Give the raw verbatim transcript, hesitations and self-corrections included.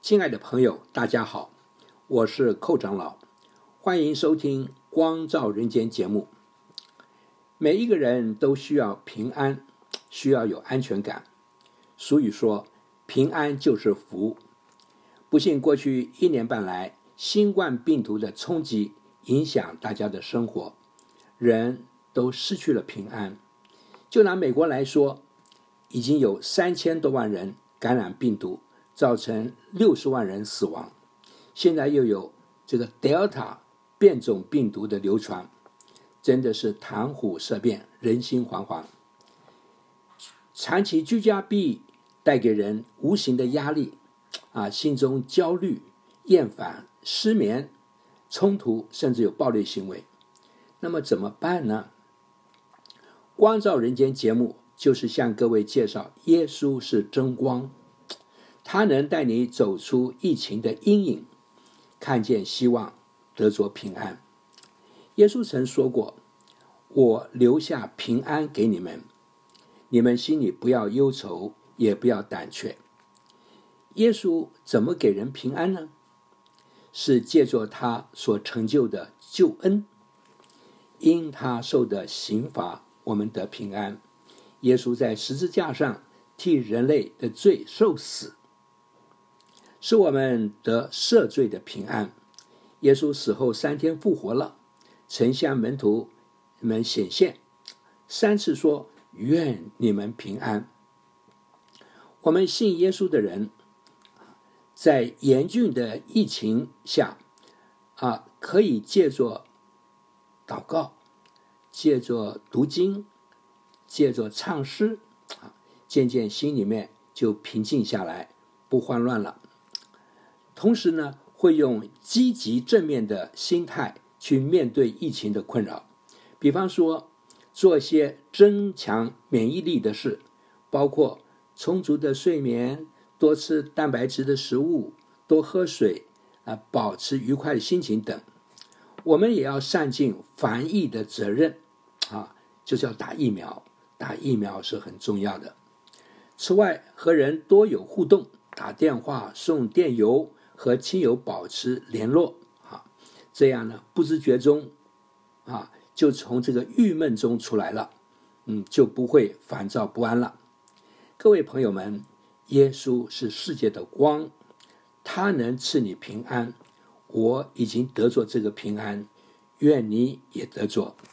亲爱的朋友，大家好，我是寇长老，欢迎收听光照人间节目。每一个人都需要平安，需要有安全感。俗语说，平安就是福。不幸过去一年半来，新冠病毒的冲击影响大家的生活，人都失去了平安。就拿美国来说，已经有三千多万人感染病毒，造成六十万人死亡。现在又有这个 Delta 变种病毒的流传，真的是谈虎色变，人心惶惶。长期居家避带给人无形的压力啊，心中焦虑、厌烦、失眠、冲突，甚至有暴力行为。那么怎么办呢？光照人间节目就是向各位介绍，耶稣是真光，他能带你走出疫情的阴影，看见希望，得着平安。耶稣曾说过，我留下平安给你们，你们心里不要忧愁，也不要胆怯。耶稣怎么给人平安呢？是借着他所成就的救恩，因他受的刑罚，我们得平安。耶稣在十字架上替人类的罪受死，使我们得赦罪的平安。耶稣死后三天复活了，曾向门徒们显现，三次说愿你们平安。我们信耶稣的人，在严峻的疫情下啊，可以借着祷告，借着读经，借着唱诗啊，渐渐心里面就平静下来，不慌乱了。同时呢，会用积极正面的心态去面对疫情的困扰。比方说，做一些增强免疫力的事，包括充足的睡眠，多吃蛋白质的食物，多喝水啊，保持愉快的心情等。我们也要善尽防疫的责任啊，就是要打疫苗，打疫苗是很重要的。此外，和人多有互动，打电话、送电邮，和亲友保持联络啊，这样呢，不知觉中啊，就从这个郁闷中出来了，嗯，就不会烦躁不安了。各位朋友们，耶稣是世界的光，他能赐你平安，我已经得着这个平安，愿你也得着。